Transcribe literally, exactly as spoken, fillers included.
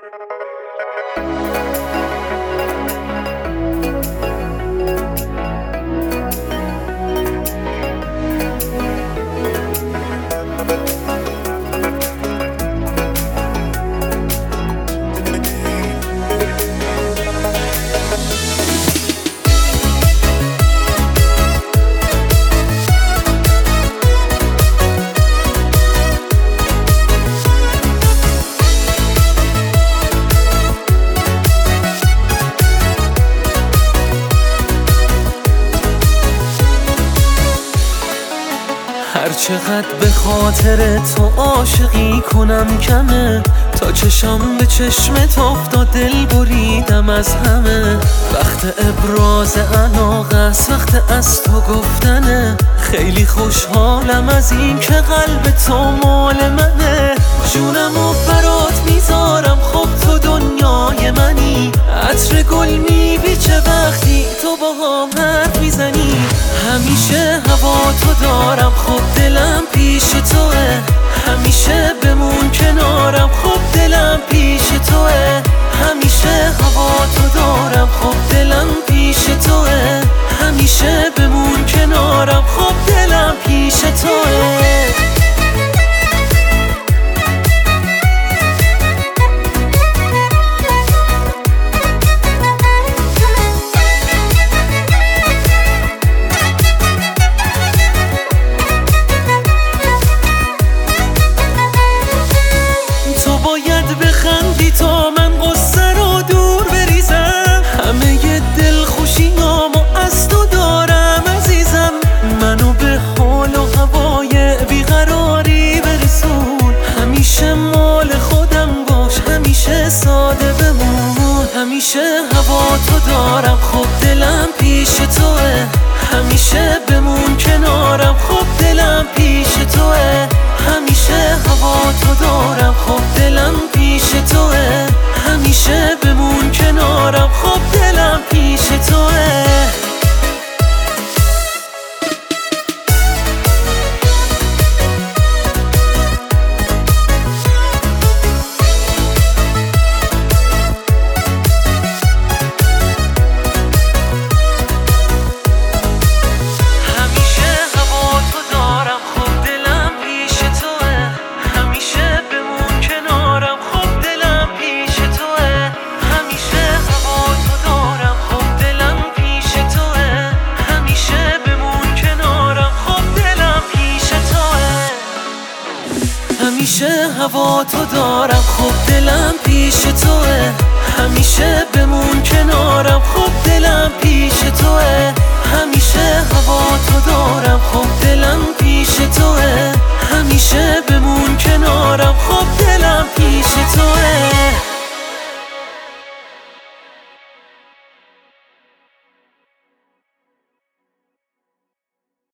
هر چقدر به خاطر تو عاشقی کنم کمه، تا چشم به چشمت افتاد دل بریدم از همه. وقت ابراز علاقه است، وقت از تو گفتنه، خیلی خوشحالم از این که قلب تو مال منه. جونمو برات میذارم، خب تو دنیای منی، عطر گل میبیچه وقتی تو با هم حرف میزنی. همیشه هوا تو دارم، خب دلم پیش توه، همیشه بمون کنارم، خب دلم پیش توه. همیشه هوا تو دارم، خب دلم پیش توه، همیشه بمون کنارم، خب دلم پیش توه. تا من قصه رو دور بریزم، همه ی دل خوشیامو از تو دارم عزیزم. منو به حال و هوای بیقراری برسون، همیشه مال خودم باش، همیشه ساده بمون. همیشه هوا تو دارم، خب دلم پیش توه، همیشه بمون کنارم، خب دلم پیش توه. همیشه هوا تو دارم، خب دلم پیش توه، همیشه بمون کنارم، خب دلم پیش توه. همیشه هوا تو دارم، خب دلم پیش توه، همیشه بمون کنارم، خب دلم پیش توه. همیشه هوا تو دارم، خب دلم پیش توه، همیشه بمون کنارم، خب دلم